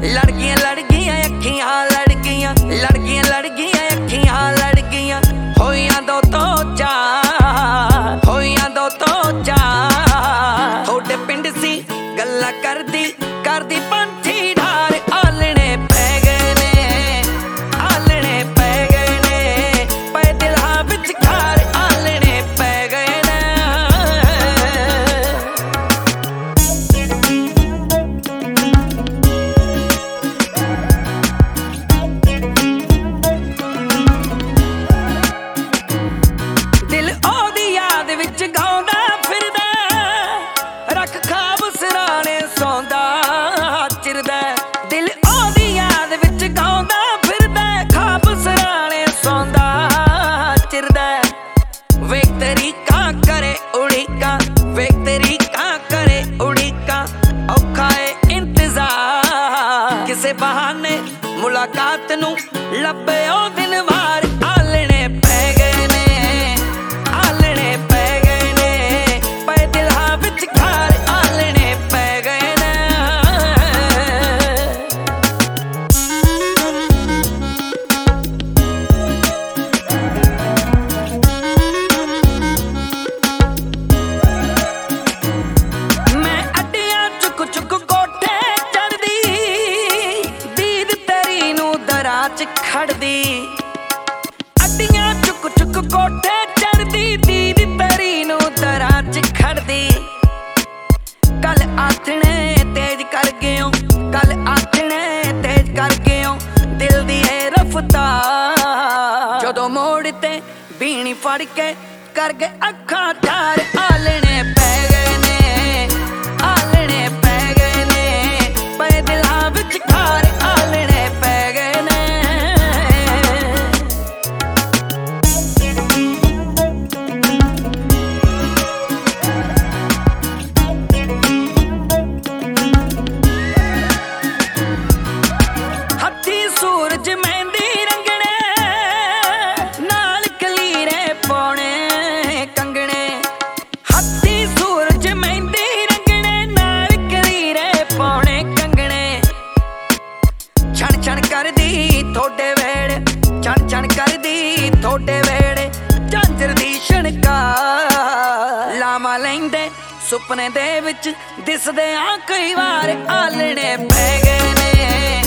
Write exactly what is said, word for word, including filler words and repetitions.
लड़कियां लड़कियां अखियां लड़कियां लड़कियां लड़कियां अखियां लड़कियां होइयां दो तो चार होइयां दो तो चार थोड़े पिंड सी गल्लां करदी करदी पंछी ढार आलने पै गए ने आलने पै गए ने पै दिलां विच खार आलने पै गए ने दिल ओदी याद विच गाउंदा फिरदा रख खाब सराणे सौंदा चिरदा दिल ओदी याद विच गाउंदा फिरदा खाब सराणे सौंदा चिरदा वेख तरीका करे उड़ीका वेख तरीका करे उड़ीका औखा है इंतजार किसे बहाने मुलाकात नू लभे ओ दिन वार आलने पै गए ने आलने पै गए ने पै दिलां विच खार आलने पै गए ने मैं अड्डियां चुक चुक कोठे चढ़दी दीद तेरी नू दरां च खड़दी अड्डियां चुक चुक कोठे चढ़दी दीद तेरी नू दरां च खड़दी कल आथणे तेज कर गयो कल आथणे तेज कर गयो दिल दी है रफ्तार जदों मोड़ ते बीणी फड़ के कर गए अखां ठार आलने पै गए ने आलने पै गए ने पै दिलां विच खार आलने पै गए ने हत्थी सूरज मेहंदी रंगणे नाल कलीरे पाउणे कंगणे हत्थी सूरज मेहंदी रंगणे नाल कलीरे पाउणे कंगणे छण छण करदी थोड़े वेड़े छण छण करदी थोड़े वेड़े झांजर दी छणकार लामा लैंदे सुपने दे विच दिसदे आ कई वार आलने पै गए ने